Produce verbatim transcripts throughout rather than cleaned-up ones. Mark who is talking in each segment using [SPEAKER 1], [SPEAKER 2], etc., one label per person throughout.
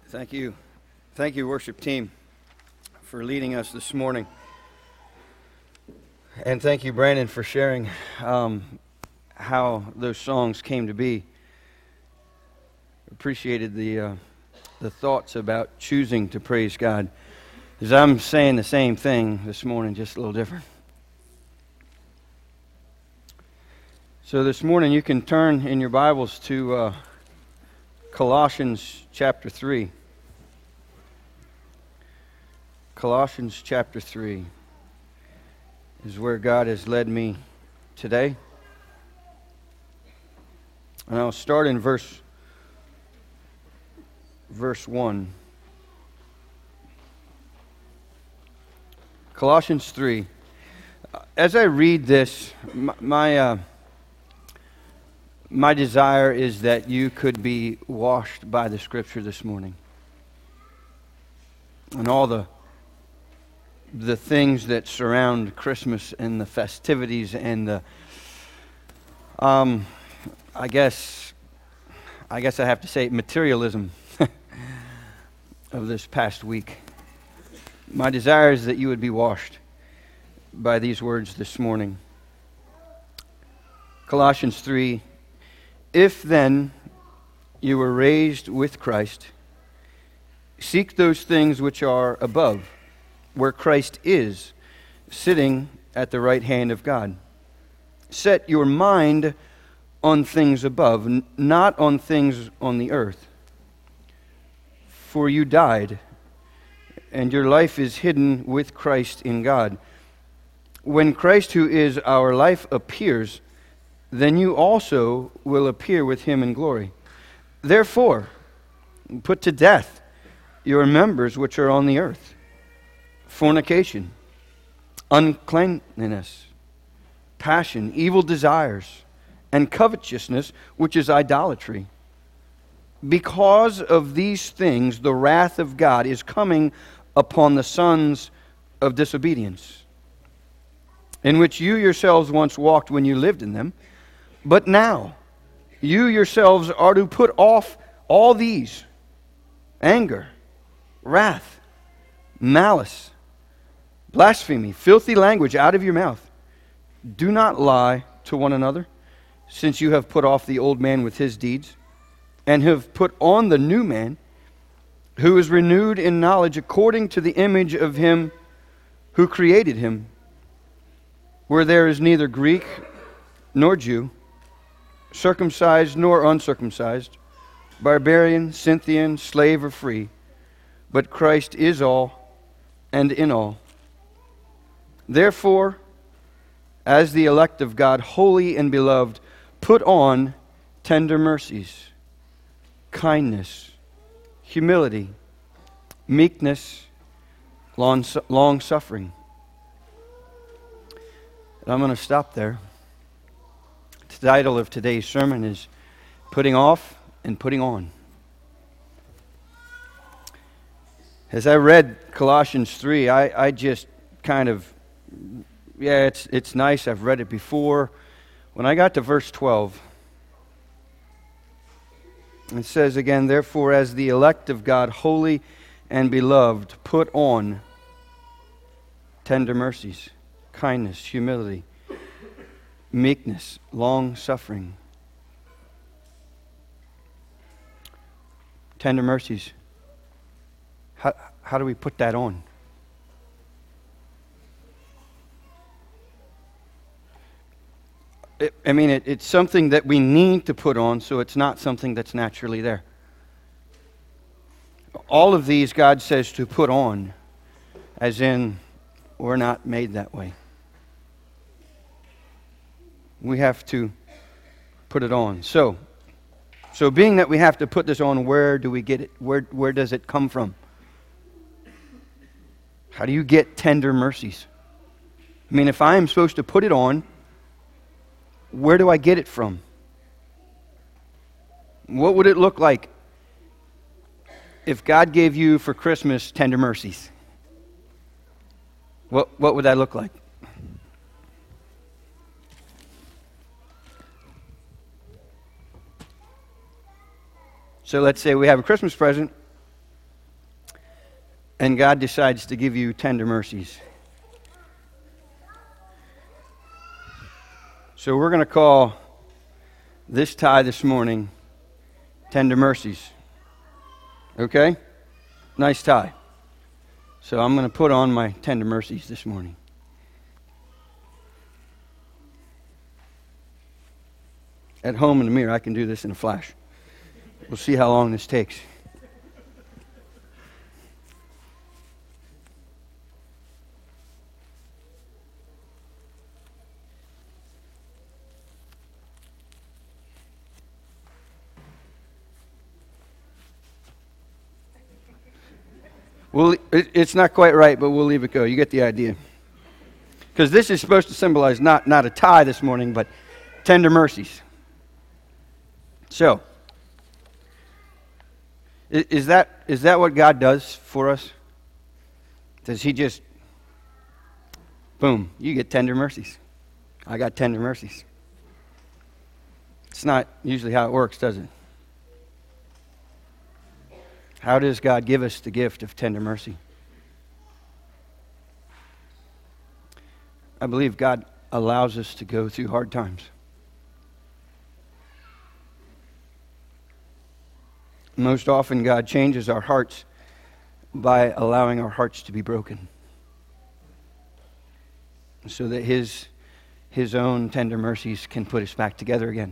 [SPEAKER 1] Thank you. Thank you, worship team, for leading us this morning. And thank you, Brandon, for sharing um, how those songs came to be. Appreciated the uh, the thoughts about choosing to praise God. As I'm saying the same thing this morning, just a little different. So this morning you can turn in your Bibles to uh, Colossians chapter three. Colossians chapter three is where God has led me today. And I'll start in verse verse one. Colossians three. As I read this, my my, uh, my desire is that you could be washed by the Scripture this morning. And all the the things that surround Christmas and the festivities and the um I guess I guess I have to say materialism of this past week. My desire is that you would be washed by these words this morning. Colossians three, if then you were raised with Christ, seek those things which are above, where Christ is, sitting at the right hand of God. Set your mind on things above, n- not on things on the earth. For you died, and your life is hidden with Christ in God. When Christ, who is our life, appears, then you also will appear with him in glory. Therefore, put to death your members which are on the earth: fornication, uncleanness, passion, evil desires, and covetousness, which is idolatry. Because of these things, the wrath of God is coming upon the sons of disobedience, in which you yourselves once walked when you lived in them. But now, you yourselves are to put off all these: anger, wrath, malice, blasphemy, filthy language out of your mouth. Do not lie to one another, since you have put off the old man with his deeds, and have put on the new man, who is renewed in knowledge according to the image of him who created him, where there is neither Greek nor Jew, circumcised nor uncircumcised, barbarian, Scythian, slave or free, but Christ is all and in all. Therefore, as the elect of God, holy and beloved, put on tender mercies, kindness, humility, meekness, long, long suffering. And I'm going to stop there. The title of today's sermon is Putting Off and Putting On. As I read Colossians three, I, I just kind of, yeah, it's it's nice. I've read it before. When I got to verse twelve, it says again, therefore, as the elect of God, holy and beloved, put on tender mercies, kindness, humility, meekness, long suffering. Tender mercies. How, how do we put that on? It, I mean, it, it's something that we need to put on, so it's not something that's naturally there. All of these God says to put on, as in, we're not made that way. We have to put it on. So, so being that we have to put this on, where do we get it? Where, where does it come from? How do you get tender mercies? I mean, if I am supposed to put it on, where do I get it from? What would it look like if God gave you for Christmas tender mercies? What, what would that look like? So let's say we have a Christmas present and God decides to give you tender mercies. So we're going to call this tie this morning Tender Mercies. Okay? Nice tie. So I'm going to put on my Tender Mercies this morning. At home in the mirror, I can do this in a flash. We'll see how long this takes. Well, it, it's not quite right, but we'll leave it go. You get the idea. Because this is supposed to symbolize not, not a tie this morning, but tender mercies. So, is that is that what God does for us? Does He just, boom, you get tender mercies. I got tender mercies. It's not usually how it works, does it? How does God give us the gift of tender mercy? I believe God allows us to go through hard times. Most often, God changes our hearts by allowing our hearts to be broken, so that His, His own tender mercies can put us back together again.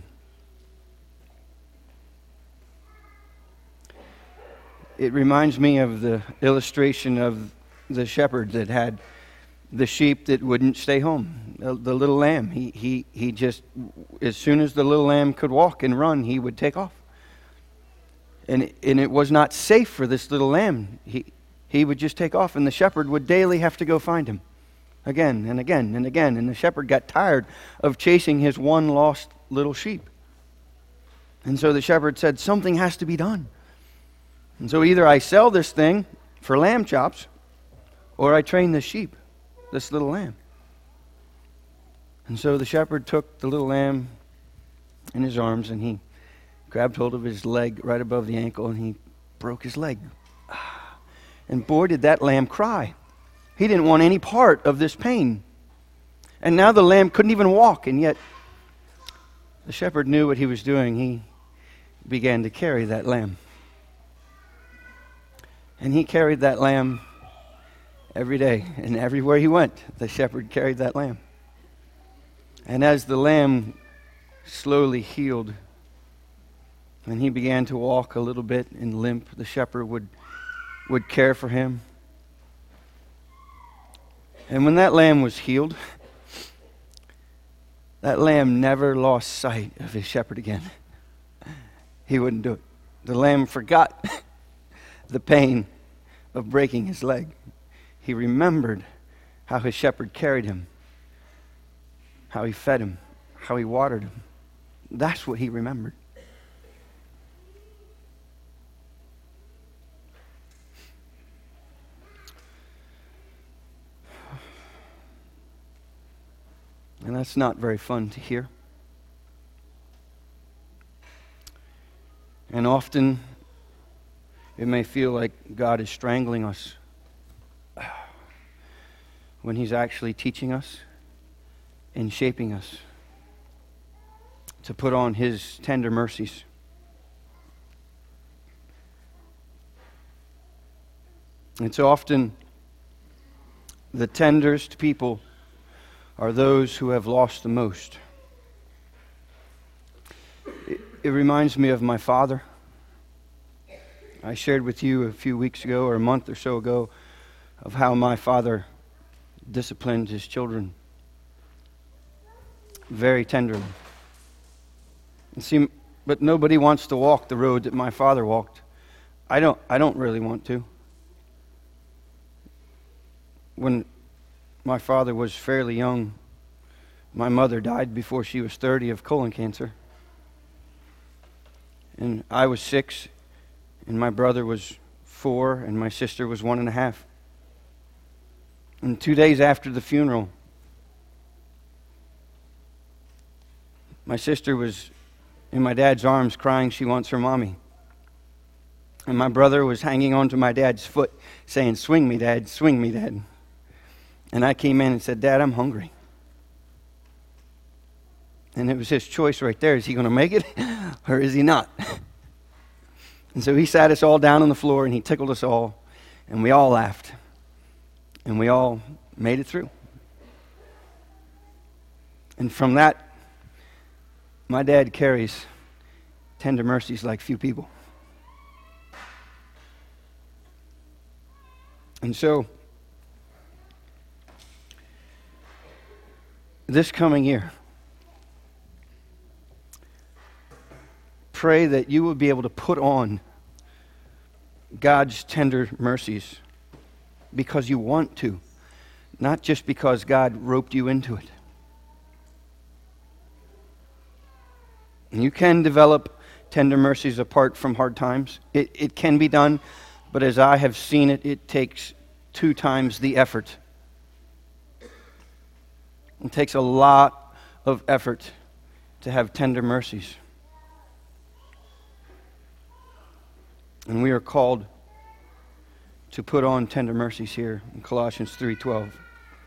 [SPEAKER 1] It reminds me of the illustration of the shepherd that had the sheep that wouldn't stay home, the, the little lamb. He, he, he just, as soon as the little lamb could walk and run, he would take off. And, and it was not safe for this little lamb. He, he would just take off, and the shepherd would daily have to go find him again and again and again. And the shepherd got tired of chasing his one lost little sheep. And so the shepherd said, something has to be done. And so either I sell this thing for lamb chops, or I train this sheep, this little lamb. And so the shepherd took the little lamb in his arms, and he grabbed hold of his leg right above the ankle, and he broke his leg. And boy, did that lamb cry. He didn't want any part of this pain. And now the lamb couldn't even walk, and yet the shepherd knew what he was doing. He began to carry that lamb. And he carried that lamb every day. And everywhere he went, the shepherd carried that lamb. And as the lamb slowly healed, and he began to walk a little bit and limp, the shepherd would, would care for him. And when that lamb was healed, that lamb never lost sight of his shepherd again. He wouldn't do it. The lamb forgot the pain of breaking his leg. He remembered how his shepherd carried him, how he fed him, how he watered him. That's what he remembered. And that's not very fun to hear. And often it may feel like God is strangling us when He's actually teaching us and shaping us to put on His tender mercies. It's often the tenderest people are those who have lost the most. It, it reminds me of my father. I shared with you a few weeks ago, or a month or so ago, of how my father disciplined his children very tenderly. And see, but nobody wants to walk the road that my father walked. I don't. I don't really want to. When my father was fairly young, my mother died before she was thirty of colon cancer. And I was six, and my brother was four, and my sister was one and a half. And two days after the funeral, my sister was in my dad's arms crying she wants her mommy. And my brother was hanging onto my dad's foot, saying, "Swing me, Dad, swing me, Dad." And I came in and said, "Dad, I'm hungry." And it was his choice right there. Is he going to make it or is he not? And so he sat us all down on the floor and he tickled us all. And we all laughed. And we all made it through. And from that, my dad carries tender mercies like few people. And so, this coming year, pray that you will be able to put on God's tender mercies because you want to, not just because God roped you into it. And you can develop tender mercies apart from hard times. It, it can be done, but as I have seen it, it takes two times the effort. It takes a lot of effort to have tender mercies. And we are called to put on tender mercies here in Colossians three twelve.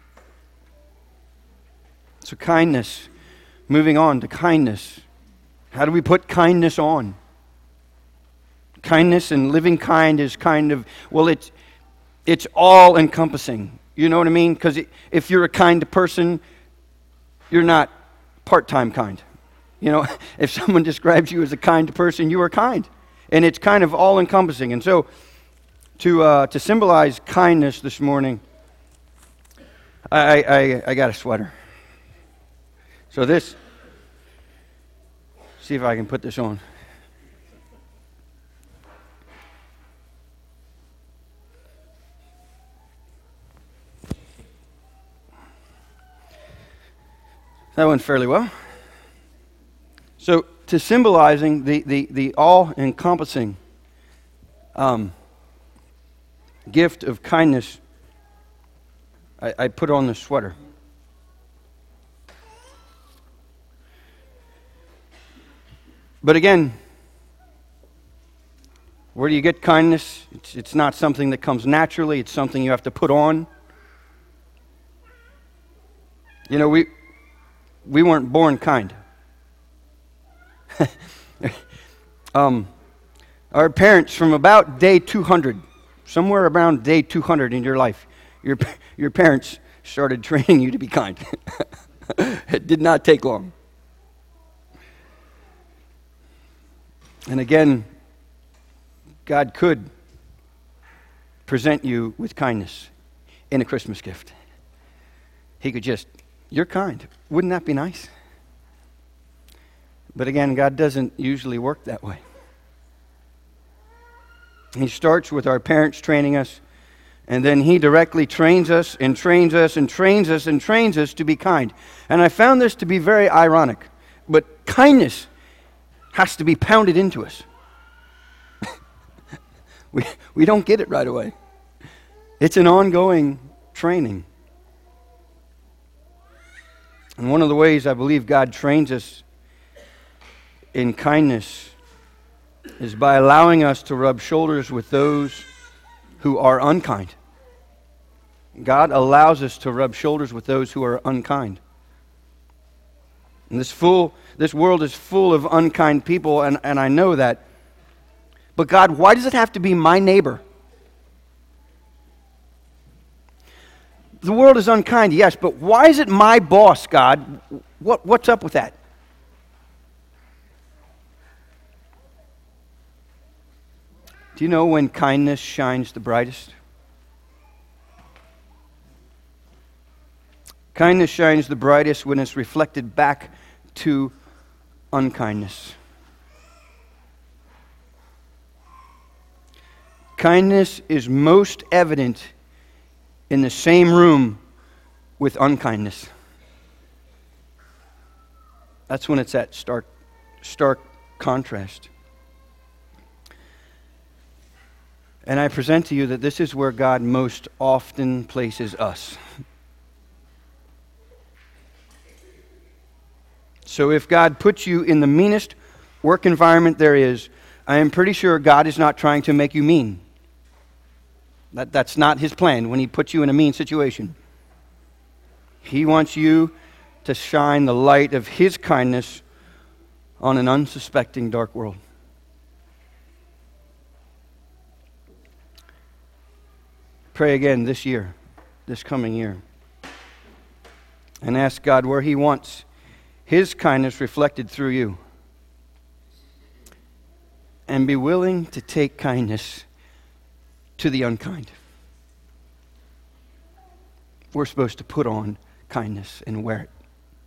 [SPEAKER 1] So kindness, moving on to kindness. How do we put kindness on? Kindness and living kind is kind of, well, it's, it's all encompassing. You know what I mean? Because if you're a kind person, you're not part-time kind. You know, if someone describes you as a kind person, you are kind. And it's kind of all-encompassing. And so, to uh, to symbolize kindness this morning, I, I I got a sweater. So this, see if I can put this on. That went fairly well. So, to symbolizing the, the, the all-encompassing um, gift of kindness, I, I put on this sweater. But again, where do you get kindness? It's, it's not something that comes naturally. It's something you have to put on. You know, we we weren't born kind. um, our parents, from about day two hundred, somewhere around day two hundred in your life, your your parents started training you to be kind. It did not take long. And again, God could present you with kindness in a Christmas gift. He could just, you're kind. Wouldn't that be nice? But again, God doesn't usually work that way. He starts with our parents training us, and then He directly trains us and trains us and trains us and trains us to be kind. And I found this to be very ironic. But kindness has to be pounded into us. we, we don't get it right away. It's an ongoing training. And one of the ways I believe God trains us in kindness is by allowing us to rub shoulders with those who are unkind. God allows us to rub shoulders with those who are unkind. And this full, this world is full of unkind people, and, and I know that. But God, why does it have to be my neighbor? The world is unkind, yes, but why is it my boss, God? What, what's up with that? Do you know when kindness shines the brightest? Kindness shines the brightest when it's reflected back to unkindness. Kindness is most evident in the same room with unkindness. That's when it's at stark, stark contrast. And I present to you that this is where God most often places us. So if God puts you in the meanest work environment there is, I am pretty sure God is not trying to make you mean. That, that's not His plan when He puts you in a mean situation. He wants you to shine the light of His kindness on an unsuspecting dark world. Pray again this year, this coming year, and ask God where He wants His kindness reflected through you. And be willing to take kindness to the unkind. We're supposed to put on kindness and wear it.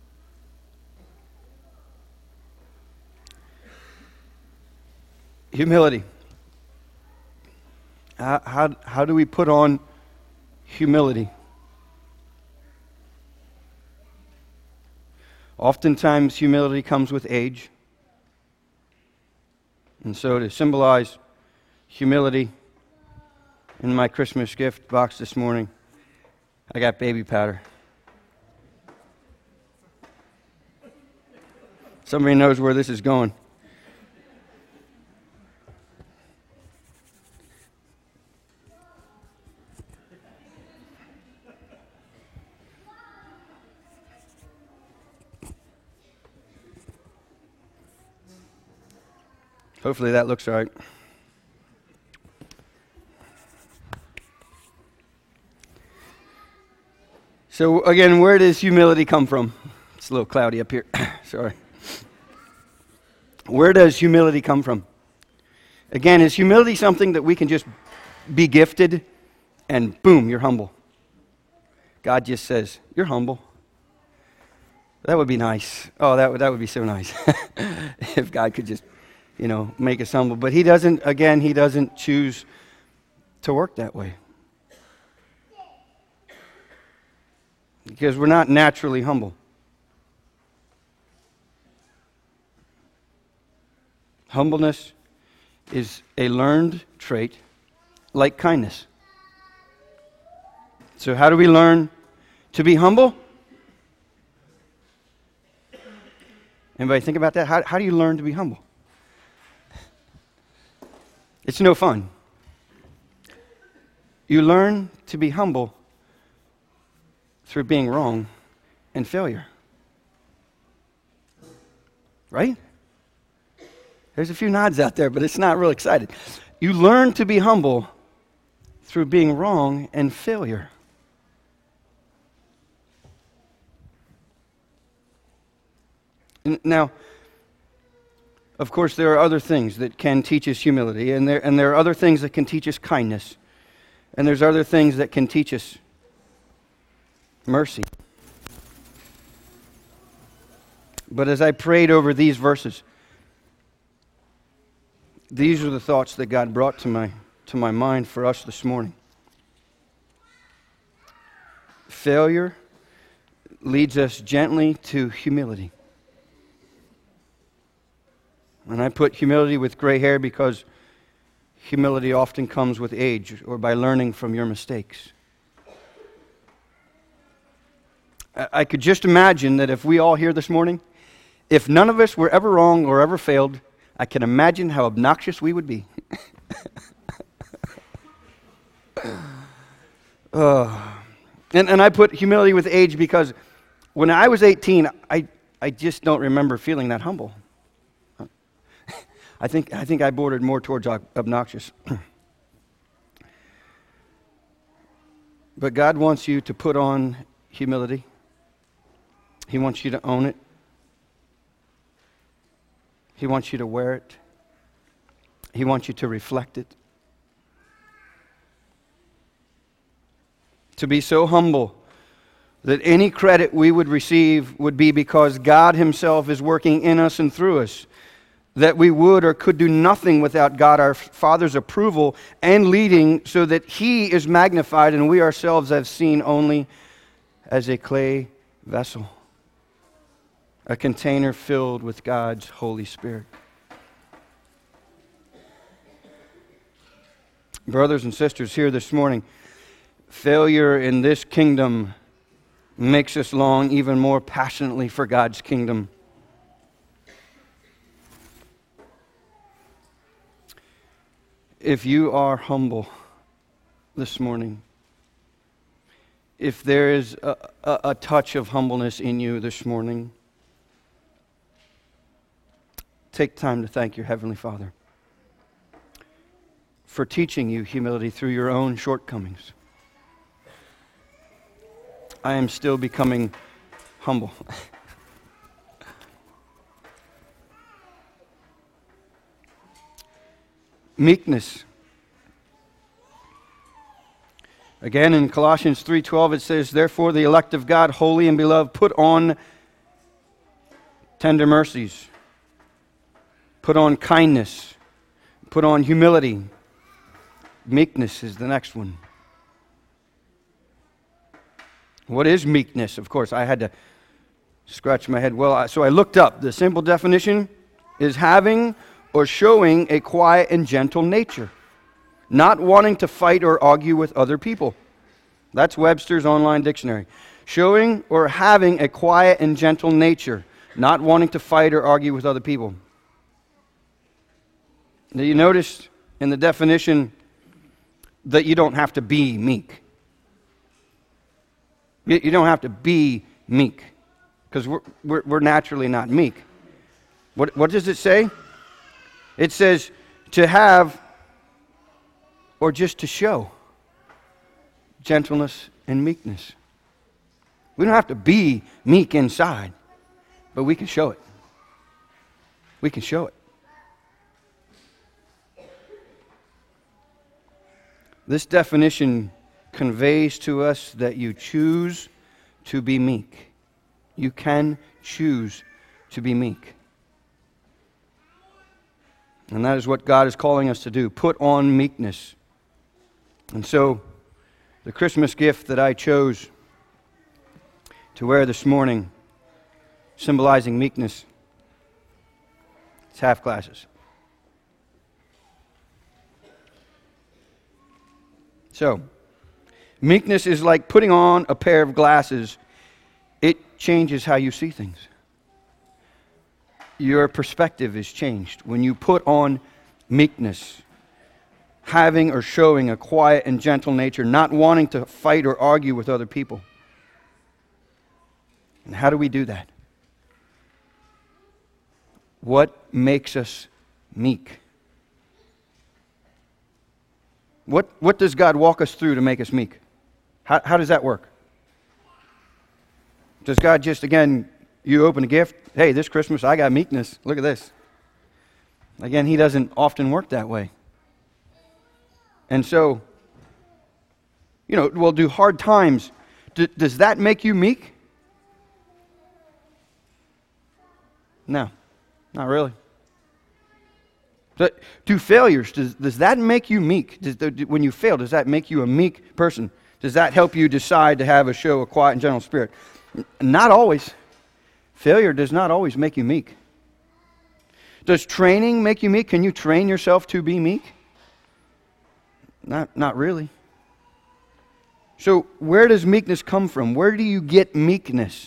[SPEAKER 1] Humility. How, how, how do we put on humility? Oftentimes, humility comes with age. And so to symbolize humility, in my Christmas gift box this morning, I got baby powder. Somebody knows where this is going. Hopefully that looks all right. So again, where does humility come from? It's a little cloudy up here. Sorry. Where does humility come from? Again, is humility something that we can just be gifted and boom, you're humble? God just says, you're humble. That would be nice. Oh, that would, that would be so nice. If God could just, you know, make us humble. But He doesn't, again, He doesn't choose to work that way. Because we're not naturally humble. Humbleness is a learned trait like kindness. So how do we learn to be humble? Anybody think about that? How, how do you learn to be humble? It's no fun. You learn to be humble through being wrong and failure. Right? There's a few nods out there, but it's not real excited. You learn to be humble through being wrong and failure. Now, of course, there are other things that can teach us humility, and there, and there are other things that can teach us kindness, and there's other things that can teach us mercy. But as I prayed over these verses, these are the thoughts that God brought to my, to my mind for us this morning. Failure leads us gently to humility. And I put humility with gray hair because humility often comes with age or by learning from your mistakes. I could just imagine that if we all here this morning, if none of us were ever wrong or ever failed, I can imagine how obnoxious we would be. uh, and, and I put humility with age because when I was eighteen, I, I just don't remember feeling that humble. I think I think I bordered more towards obnoxious. But God wants you to put on humility. He wants you to own it. He wants you to wear it. He wants you to reflect it. To be so humble that any credit we would receive would be because God Himself is working in us and through us. That we would or could do nothing without God our Father's approval and leading, so that He is magnified and we ourselves have seen only as a clay vessel. A container filled with God's Holy Spirit. Brothers and sisters, here this morning, failure in this kingdom makes us long even more passionately for God's kingdom. if you are humble this morning, if there is a, a, a touch of humbleness in you this morning, take time to thank your Heavenly Father for teaching you humility through your own shortcomings. I am still becoming humble. Meekness. Again, in Colossians three twelve it says, "Therefore the elect of God, holy and beloved, put on tender mercies, put on kindness, put on humility." Meekness is the next one. What is meekness? Of course, I had to scratch my head. Well, I, so I looked up. The simple definition is having or showing a quiet and gentle nature, not wanting to fight or argue with other people. That's Webster's Online Dictionary. Showing or having a quiet and gentle nature, not wanting to fight or argue with other people. Now you notice in the definition that you don't have to be meek. You don't have to be meek, because we're, we're, we're naturally not meek. What, what does it say? It says to have, or just to show, gentleness and meekness. We don't have to be meek inside, but we can show it. We can show it. This definition conveys to us that you choose to be meek. You can choose to be meek. And that is what God is calling us to do. Put on meekness. And so, the Christmas gift that I chose to wear this morning, symbolizing meekness, it's half glasses. So, meekness is like putting on a pair of glasses. It changes how you see things. Your perspective is changed when you put on meekness, having or showing a quiet and gentle nature, not wanting to fight or argue with other people. And how do we do that? What makes us meek? What, what does God walk us through to make us meek? How, how does that work? Does God just, again, you open a gift, hey, this Christmas I got meekness, look at this. Again, He doesn't often work that way. And so, you know, well, do hard times, do, does that make you meek? No, not really. But do failures, does, does that make you meek? Does, when you fail, does that make you a meek person? Does that help you decide to have a show a quiet and gentle spirit? Not always. Failure does not always make you meek. Does training make you meek? Can you train yourself to be meek? Not, not really. So where does meekness come from? Where do you get meekness?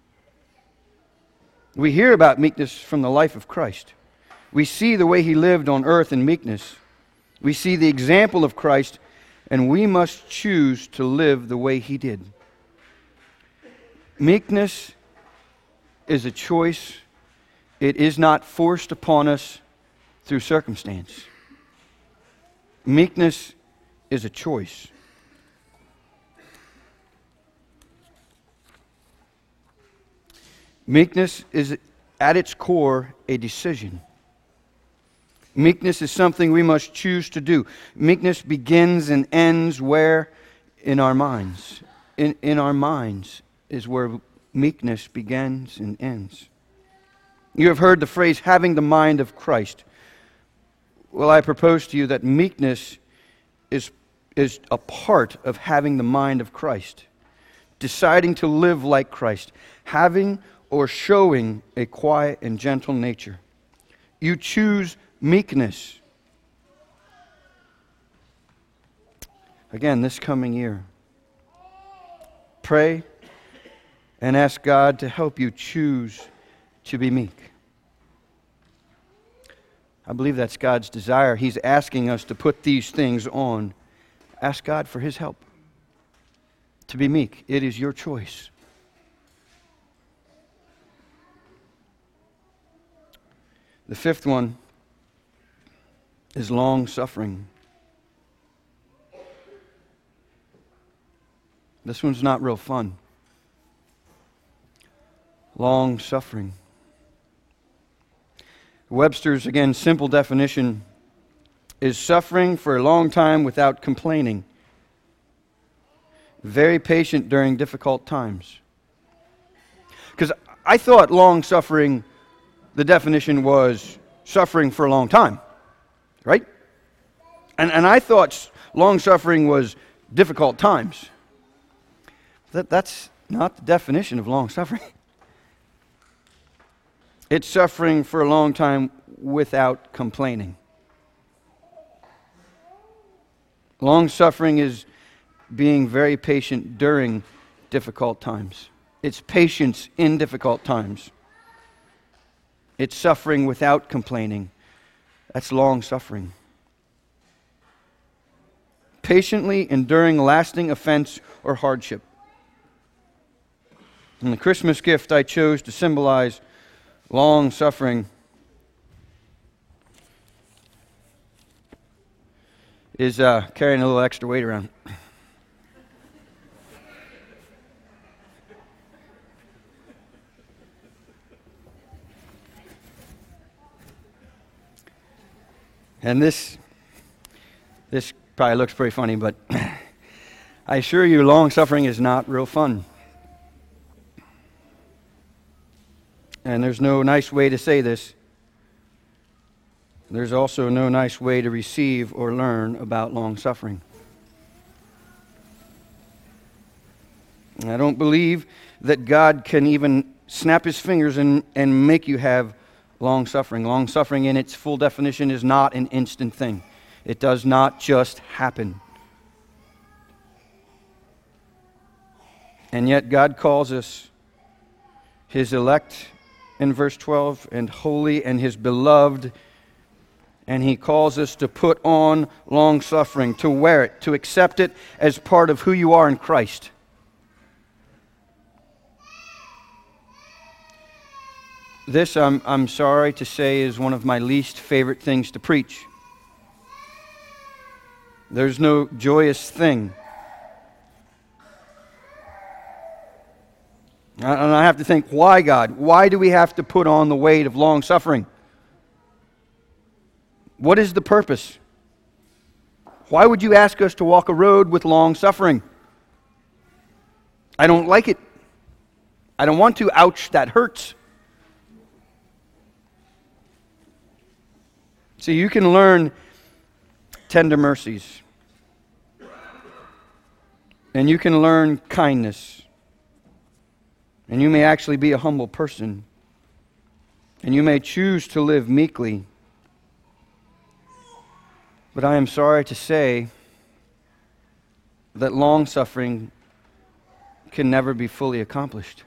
[SPEAKER 1] We hear about meekness from the life of Christ. We see the way He lived on earth in meekness. We see the example of Christ, and we must choose to live the way He did. Meekness is a choice. It is not forced upon us through circumstance. Meekness is a choice. Meekness is at its core a decision. Meekness is something we must choose to do. Meekness begins and ends where? In our minds. In, in our minds is where meekness begins and ends. You have heard the phrase, having the mind of Christ. Well, I propose to you that meekness is, is a part of having the mind of Christ. Deciding to live like Christ. Having or showing a quiet and gentle nature. You choose meekness. Again, this coming year, pray and ask God to help you choose to be meek. I believe that's God's desire. He's asking us to put these things on. Ask God for His help. To be meek, it is your choice. The fifth one is long-suffering. This one's not real fun. Long-suffering. Webster's, again, simple definition is suffering for a long time without complaining. Very patient during difficult times. Because I thought long-suffering, the definition was suffering for a long time, right? And, and I thought long-suffering was difficult times. That, that's not the definition of long-suffering. It's suffering for a long time without complaining. Long-suffering is being very patient during difficult times. It's patience in difficult times. It's suffering without complaining. That's long-suffering. Patiently enduring lasting offense or hardship. And the Christmas gift I chose to symbolize long-suffering is uh, carrying a little extra weight around. And this, this probably looks pretty funny, but I assure you long-suffering is not real fun. And there's no nice way to say this. There's also no nice way to receive or learn about long-suffering. I don't believe that God can even snap His fingers and, and make you have long-suffering. Long-suffering in its full definition is not an instant thing. It does not just happen. And yet God calls us His elect in verse twelve, and holy, and His beloved, and He calls us to put on long-suffering, to wear it, to accept it as part of who you are in Christ. This, I'm, I'm sorry to say, is one of my least favorite things to preach. There's no joyous thing. And I have to think, why, God? Why do we have to put on the weight of long-suffering? What is the purpose? Why would you ask us to walk a road with long-suffering? I don't like it. I don't want to. Ouch, that hurts. See, you can learn tender mercies. And you can learn kindness. And you may actually be a humble person. And you may choose to live meekly. But I am sorry to say that long-suffering can never be fully accomplished.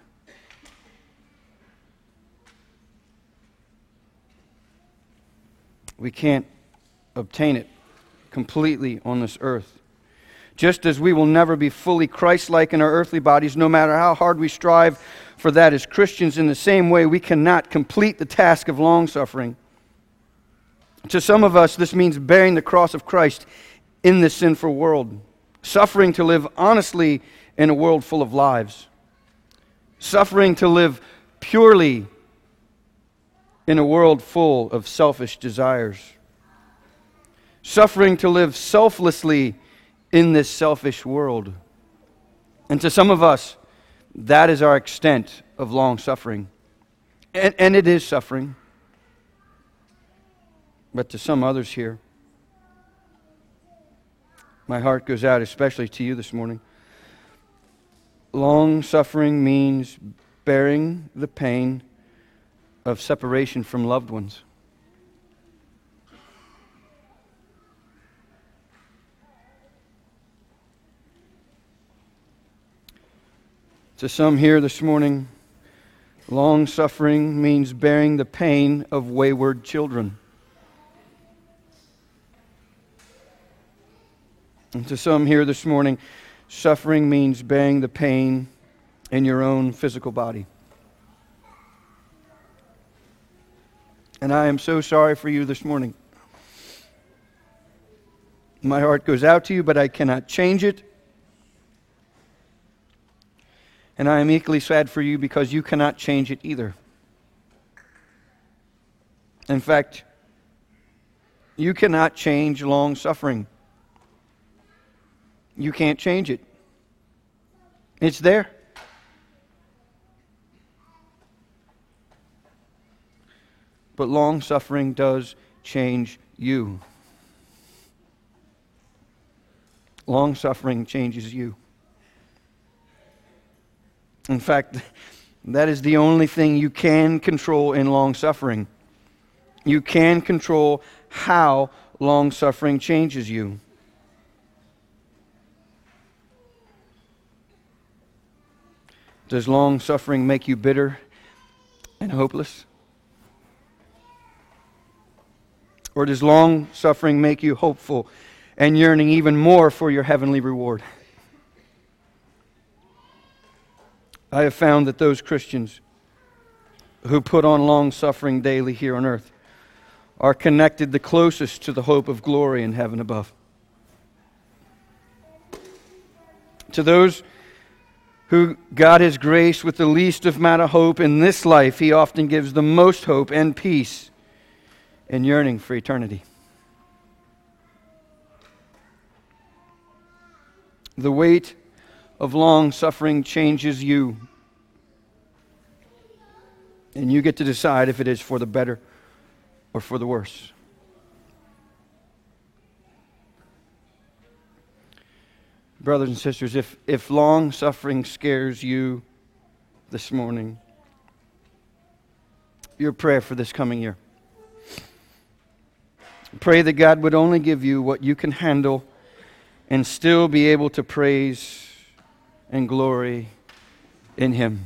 [SPEAKER 1] We can't obtain it completely on this earth. Just as we will never be fully Christ-like in our earthly bodies, no matter how hard we strive for that as Christians, in the same way we cannot complete the task of long-suffering. To some of us, this means bearing the cross of Christ in this sinful world, suffering to live honestly in a world full of lies, suffering to live purely in a world full of selfish desires, suffering to live selflessly in this selfish world. And to some of us, that is our extent of long suffering. And, and it is suffering. But to some others here, my heart goes out especially to you this morning. Long suffering means bearing the pain of separation from loved ones. To some here this morning, long suffering means bearing the pain of wayward children. And to some here this morning, suffering means bearing the pain in your own physical body. And I am so sorry for you this morning. My heart goes out to you, but I cannot change it. And I am equally sad for you because you cannot change it either. In fact, you cannot change long suffering. You can't change it. It's there. But long suffering does change you. Long suffering changes you. In fact, that is the only thing you can control in long suffering. You can control how long suffering changes you. Does long suffering make you bitter and hopeless? Or does long suffering make you hopeful and yearning even more for your heavenly reward? I have found that those Christians who put on long suffering daily here on earth are connected the closest to the hope of glory in heaven above. To those who God has graced with the least amount of hope in this life, He often gives the most hope and peace and yearning for eternity. The weight of long suffering changes you, and you get to decide if it is for the better or for the worse. Brothers and sisters, if, if long suffering scares you this morning, your prayer for this coming year. Pray that God would only give you what you can handle and still be able to praise and glory in Him.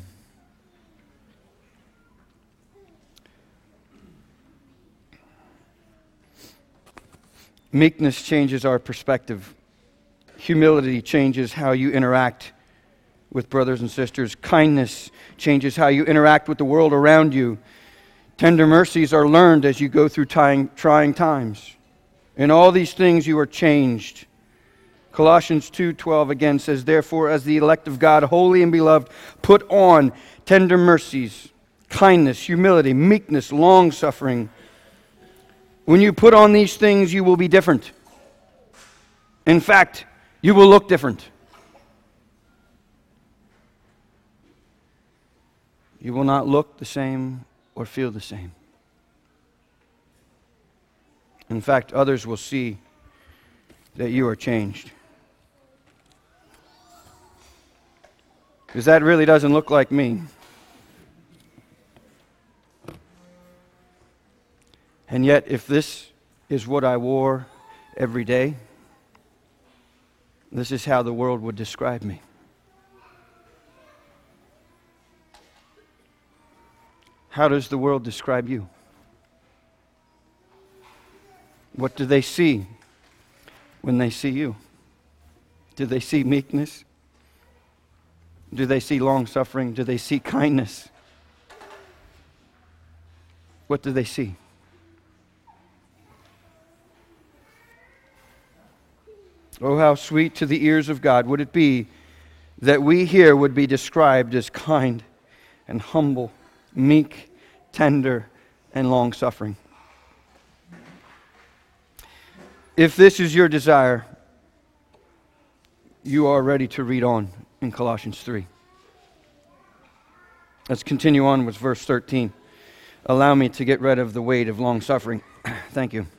[SPEAKER 1] Meekness changes our perspective. Humility changes how you interact with brothers and sisters. Kindness changes how you interact with the world around you. Tender mercies are learned as you go through trying, trying times. In all these things you are changed. Colossians two twelve again says, "Therefore, as the elect of God, holy and beloved, put on tender mercies, kindness, humility, meekness, long-suffering." When you put on these things, you will be different. In fact, you will look different. You will not look the same or feel the same. In fact, others will see that you are changed. Because that really doesn't look like me. And yet, if this is what I wore every day, this is how the world would describe me. How does the world describe you? What do they see when they see you? Do they see meekness? Do they see long-suffering? Do they see kindness? What do they see? Oh, how sweet to the ears of God would it be that we here would be described as kind and humble, meek, tender, and long-suffering. If this is your desire, you are ready to read on in Colossians three. Let's continue on with verse thirteen. Allow me to get rid of the weight of long-suffering. Thank you.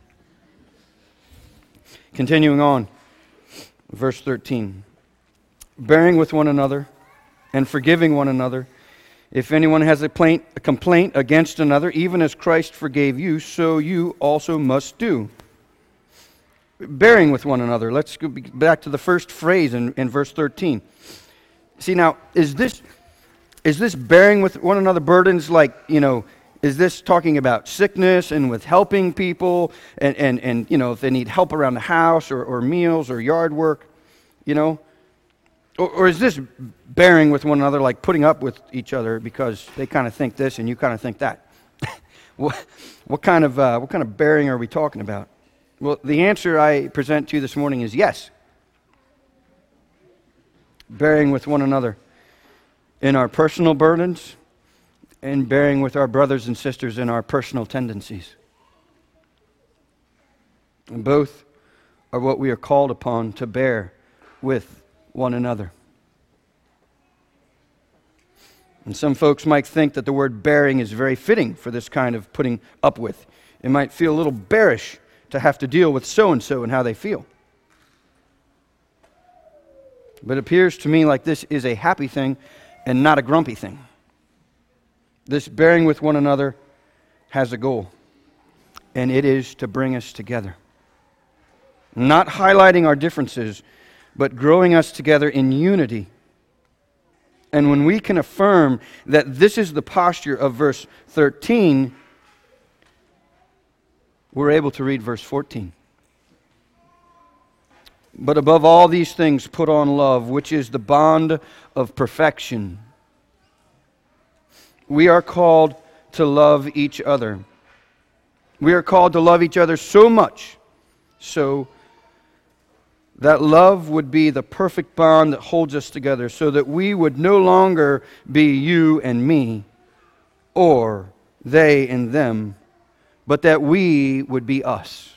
[SPEAKER 1] Continuing on, verse thirteen. Bearing with one another and forgiving one another. If anyone has a complaint, a complaint against another, even as Christ forgave you, so you also must do. Bearing with one another. Let's go back to the first phrase in, in verse thirteen. See now, is this is this bearing with one another burdens like, you know, Is this talking about sickness and with helping people and, and, and you know, if they need help around the house or, or meals or yard work, you know? Or, or is this bearing with one another, like putting up with each other because they kind of think this and you kind of think that? what, what, kind of, uh, what kind of bearing are we talking about? Well, the answer I present to you this morning is yes. Bearing with one another in our personal burdens and bearing with our brothers and sisters in our personal tendencies. And both are what we are called upon to bear with one another. And some folks might think that the word bearing is very fitting for this kind of putting up with. It might feel a little bearish to have to deal with so-and-so and how they feel. But it appears to me like this is a happy thing and not a grumpy thing. This bearing with one another has a goal, and it is to bring us together. Not highlighting our differences, but growing us together in unity. And when we can affirm that this is the posture of verse thirteen, we're able to read verse fourteen. But above all these things, put on love, which is the bond of perfection. We are called to love each other. We are called to love each other so much so that love would be the perfect bond that holds us together, so that we would no longer be you and me, or they and them, but that we would be us.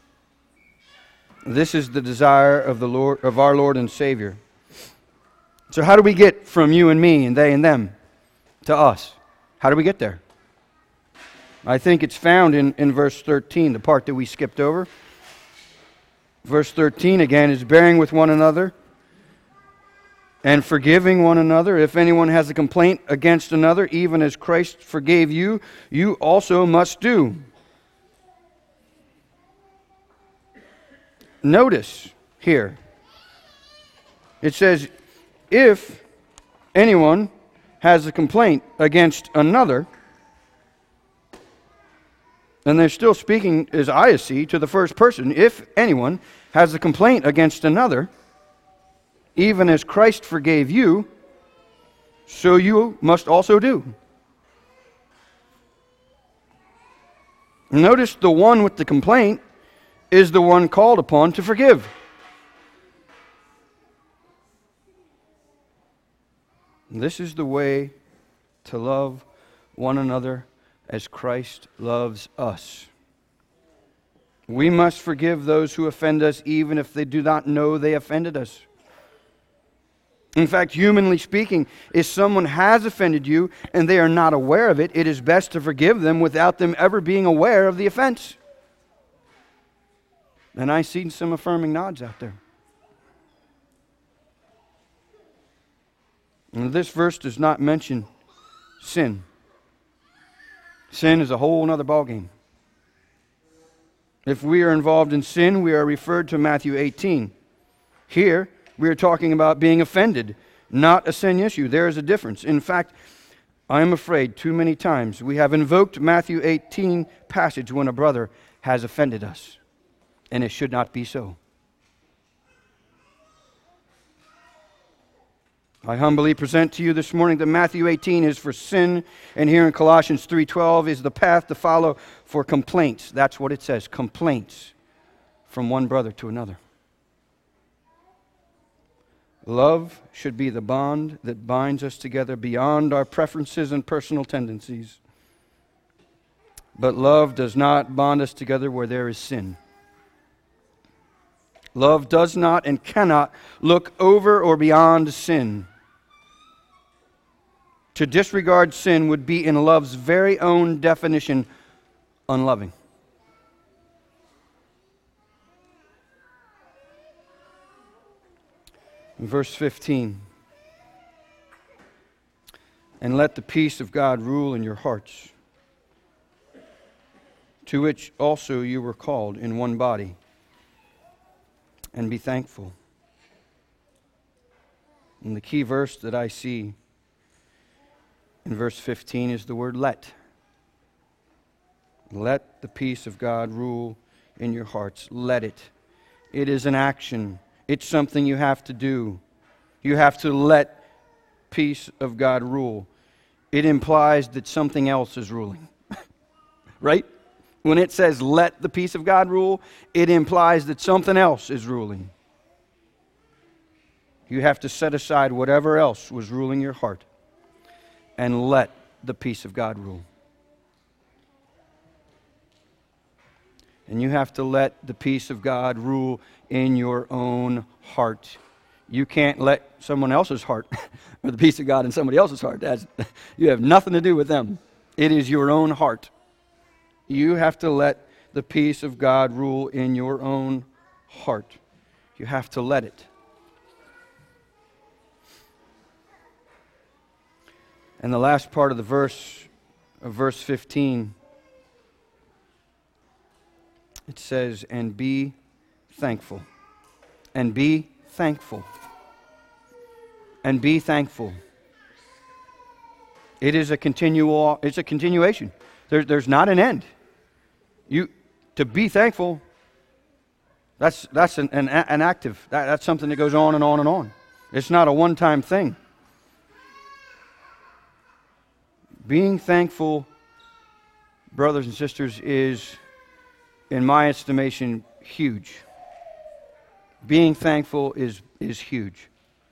[SPEAKER 1] This is the desire of the Lord, of our Lord and Savior. So how do we get from you and me and they and them to us? How do we get there? I think it's found in, in verse thirteen, the part that we skipped over. Verse thirteen again is bearing with one another and forgiving one another. If anyone has a complaint against another, even as Christ forgave you, you also must do. Notice here, it says, if anyone has a complaint against another, and they're still speaking as I see to the first person. If anyone has a complaint against another, even as Christ forgave you, so you must also do. Notice the one with the complaint is the one called upon to forgive. This is the way to love one another as Christ loves us. We must forgive those who offend us, even if they do not know they offended us. In fact, humanly speaking, if someone has offended you and they are not aware of it, it is best to forgive them without them ever being aware of the offense. And I see some affirming nods out there. And this verse does not mention sin. Sin is a whole other ballgame. If we are involved in sin, we are referred to Matthew eighteen. Here, we are talking about being offended, not a sin issue. There is a difference. In fact, I am afraid too many times we have invoked Matthew eighteen passage when a brother has offended us, and it should not be so. I humbly present to you this morning that Matthew eighteen is for sin, and here in Colossians three twelve is the path to follow for complaints. That's what it says, complaints from one brother to another. Love should be the bond that binds us together beyond our preferences and personal tendencies. But love does not bond us together where there is sin. Love does not and cannot look over or beyond sin. To disregard sin would be, in love's very own definition, unloving. In verse fifteen, and let the peace of God rule in your hearts, to which also you were called in one body, and be thankful. And the key verse that I see in verse fifteen is the word let. Let the peace of God rule in your hearts. Let it. It is an action. It's something you have to do. You have to let peace of God rule. It implies that something else is ruling. Right? When it says let the peace of God rule, it implies that something else is ruling. You have to set aside whatever else was ruling your heart and let the peace of God rule. And you have to let the peace of God rule in your own heart. You can't let someone else's heart or the peace of God in somebody else's heart. That's, you have nothing to do with them. It is your own heart. You have to let the peace of God rule in your own heart. You have to let it. And the last part of the verse, of verse fifteen, it says, and be thankful. And be thankful. And be thankful. It is a continual, it's a continuation. There, there's not an end. You to be thankful, that's that's an, an, an active. That, that's something that goes on and on and on. It's not a one-time thing. Being thankful, brothers and sisters, is, in my estimation, huge. Being thankful is, is huge.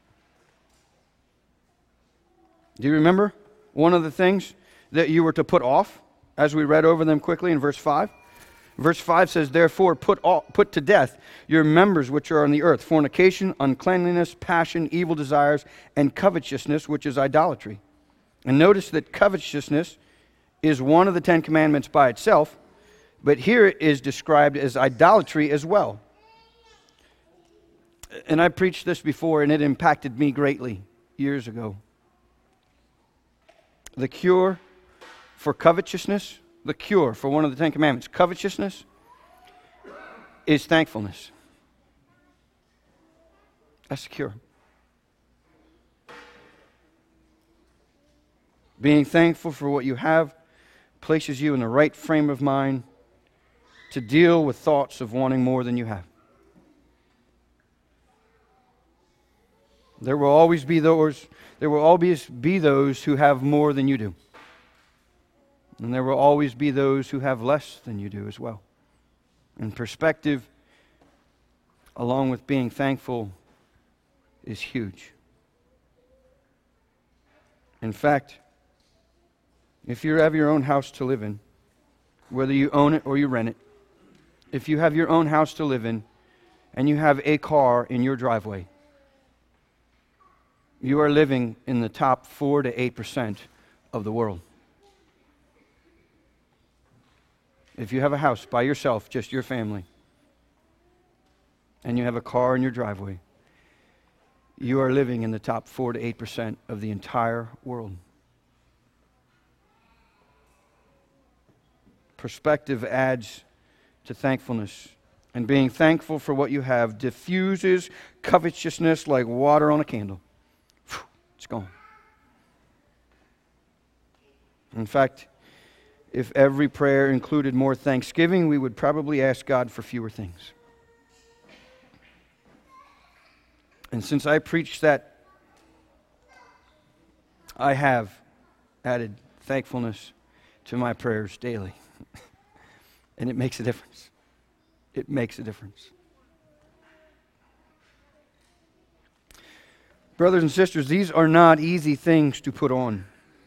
[SPEAKER 1] Do you remember one of the things that you were to put off as we read over them quickly in verse five? Verse five says, therefore put, all, put to death your members which are on the earth, fornication, uncleanliness, passion, evil desires, and covetousness, which is idolatry. And notice that covetousness is one of the Ten Commandments by itself, but here it is described as idolatry as well. And I preached this before, and it impacted me greatly years ago. The cure for covetousness, the cure for one of the Ten Commandments, covetousness, is thankfulness. That's the cure. Being thankful for what you have places you in the right frame of mind to deal with thoughts of wanting more than you have. There will always be those, there will always be those who have more than you do. And there will always be those who have less than you do as well. And perspective, along with being thankful, is huge. In fact, if you have your own house to live in, whether you own it or you rent it, if you have your own house to live in and you have a car in your driveway, you are living in the top four to eight percent of the world. If you have a house by yourself, just your family, and you have a car in your driveway, you are living in the top four to eight percent of the entire world. Perspective adds to thankfulness, and being thankful for what you have diffuses covetousness like water on a candle. It's gone. In fact, if every prayer included more thanksgiving, we would probably ask God for fewer things. And since I preached that, I have added thankfulness to my prayers daily. And it makes a difference. It makes a difference. Brothers and sisters, these are not easy things to put on.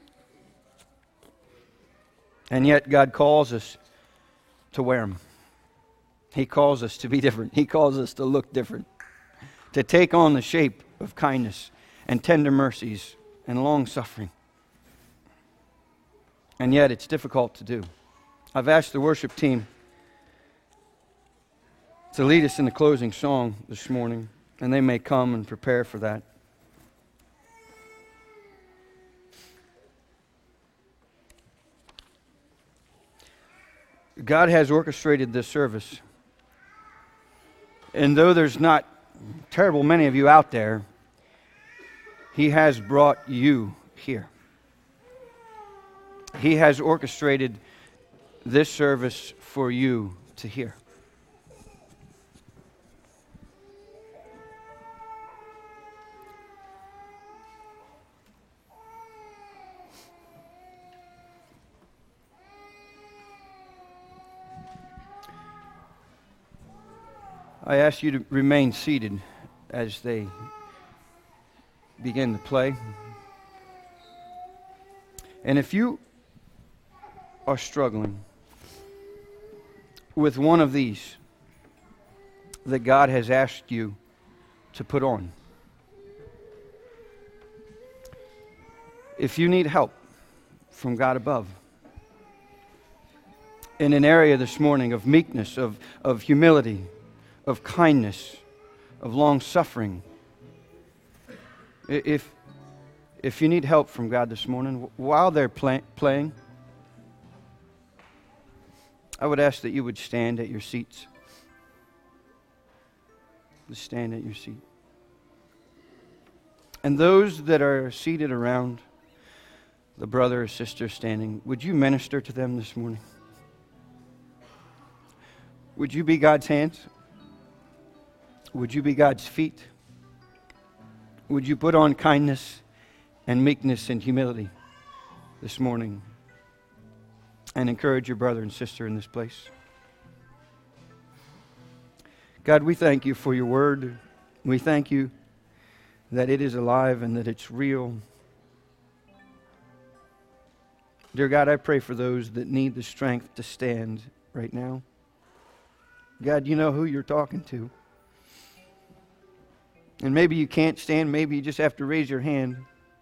[SPEAKER 1] And yet God calls us to wear them. He calls us to be different. He calls us to look different. To take on the shape of kindness and tender mercies and long-suffering. And yet it's difficult to do. I've asked the worship team to lead us in the closing song this morning, and they may come and prepare for that. God has orchestrated this service. And though there's not terrible many of you out there, He has brought you here. He has orchestrated this service for you to hear. I ask you to remain seated as they begin to play. And if you are struggling with one of these that God has asked you to put on, if you need help from God above in an area this morning of meekness, of, of humility, of kindness, of long-suffering, if, if you need help from God this morning, while they're play, playing, I would ask that you would stand at your seats. Just stand at your seat. And those that are seated around the brother or sister standing, would you minister to them this morning? Would you be God's hands? Would you be God's feet? Would you put on kindness and meekness and humility this morning and encourage your brother and sister in this place? God, we thank you for your word. We thank you that it is alive and that it's real. Dear God, I pray for those that need the strength to stand right now. God, you know who you're talking to. And maybe you can't stand, maybe you just have to raise your hand.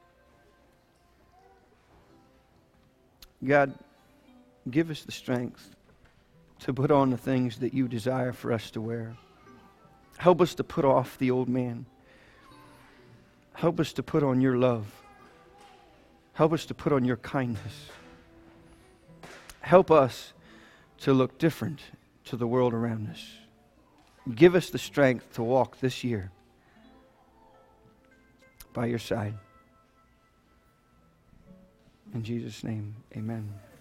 [SPEAKER 1] God, give us the strength to put on the things that you desire for us to wear. Help us to put off the old man. Help us to put on your love. Help us to put on your kindness. Help us to look different to the world around us. Give us the strength to walk this year by your side. In Jesus' name, amen.